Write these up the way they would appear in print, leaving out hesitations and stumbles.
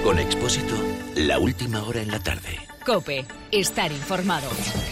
Con Expósito, la última hora en la tarde. COPE. Estar informado.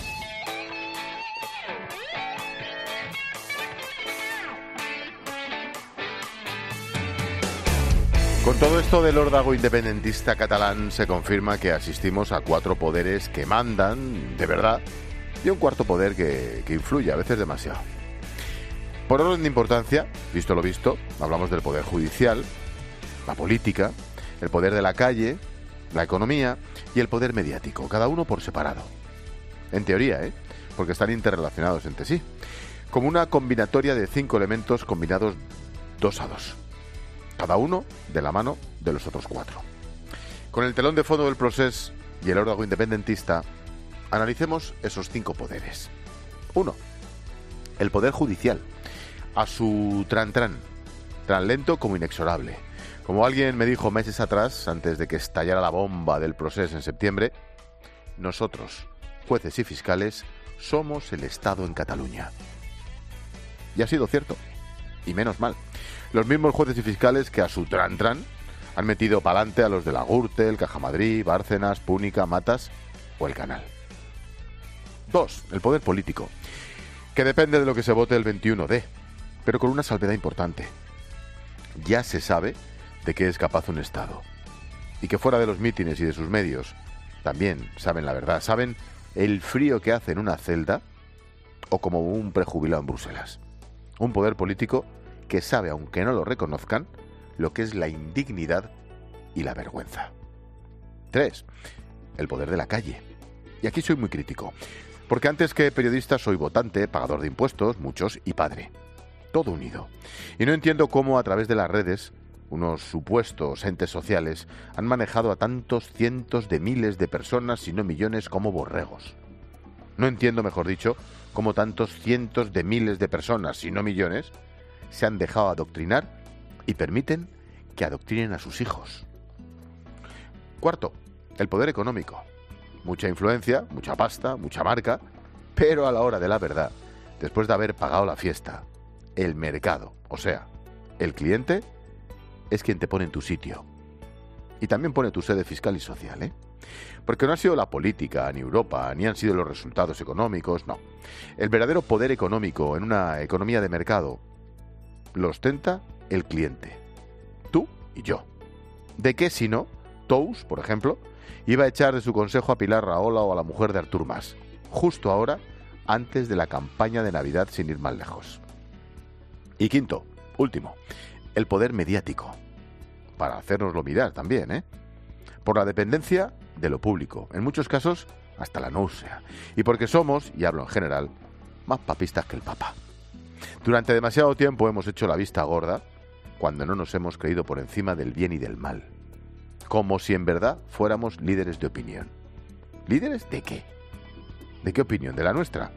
Con todo esto del órdago independentista catalán se confirma que asistimos a 4 poderes que mandan, de verdad, y un cuarto poder que influye, a veces demasiado. Por orden de importancia, visto lo visto, hablamos del poder judicial, la política, el poder de la calle, la economía y el poder mediático, cada uno por separado. En teoría, porque están interrelacionados entre sí, como una combinatoria de 5 elementos combinados 2 a 2. Cada uno de la mano de los otros 4. Con el telón de fondo del procés y el órdago independentista, analicemos esos 5 poderes. 1. El poder judicial, a su tan lento como inexorable. Como alguien me dijo meses atrás, antes de que estallara la bomba del procés en septiembre, nosotros, jueces y fiscales, somos el Estado en Cataluña. Y ha sido cierto. Y menos mal. Los mismos jueces y fiscales que a su han metido pa'lante a los de la Gürtel, Caja Madrid, Bárcenas, Púnica, Matas o el Canal. 2. El poder político, que depende de lo que se vote el 21D, pero con una salvedad importante. Ya se sabe de qué es capaz un Estado. Y que fuera de los mítines y de sus medios, también saben la verdad, saben el frío que hace en una celda o como un prejubilado en Bruselas. Un poder político que sabe, aunque no lo reconozcan, lo que es la indignidad y la vergüenza. 3. El poder de la calle. Y aquí soy muy crítico, porque antes que periodista soy votante, pagador de impuestos, muchos, y padre. Todo unido. Y no entiendo cómo a través de las redes, unos supuestos entes sociales han manejado a tantos cientos de miles de personas, si no millones, como borregos. No entiendo, mejor dicho, cómo tantos cientos de miles de personas, si no millones, se han dejado adoctrinar y permiten que adoctrinen a sus hijos. 4. El poder económico. Mucha influencia, mucha pasta, mucha marca, pero a la hora de la verdad, después de haber pagado la fiesta, el mercado, o sea, el cliente, es quien te pone en tu sitio. Y también pone tu sede fiscal y social, Porque no ha sido la política, ni Europa, ni han sido los resultados económicos, no. El verdadero poder económico en una economía de mercado lo ostenta el cliente. Tú y yo. ¿De qué si no? Tous, por ejemplo, iba a echar de su consejo a Pilar Rahola o a la mujer de Artur Mas, justo ahora, antes de la campaña de Navidad, sin ir más lejos. Y 5, último, el poder mediático. Para hacérnoslo mirar también, Por la dependencia de lo público, en muchos casos hasta la náusea. Y porque somos, y hablo en general, más papistas que el Papa. Durante demasiado tiempo hemos hecho la vista gorda cuando no nos hemos creído por encima del bien y del mal. Como si en verdad fuéramos líderes de opinión. ¿Líderes de qué? ¿De qué opinión? ¿De la nuestra?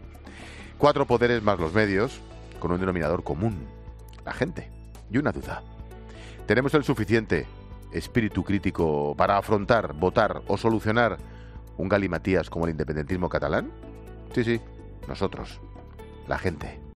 4 poderes más los medios, con un denominador común: la gente. Y una duda: ¿tenemos el suficiente espíritu crítico para afrontar, votar o solucionar un galimatías como el independentismo catalán? Sí, nosotros, la gente.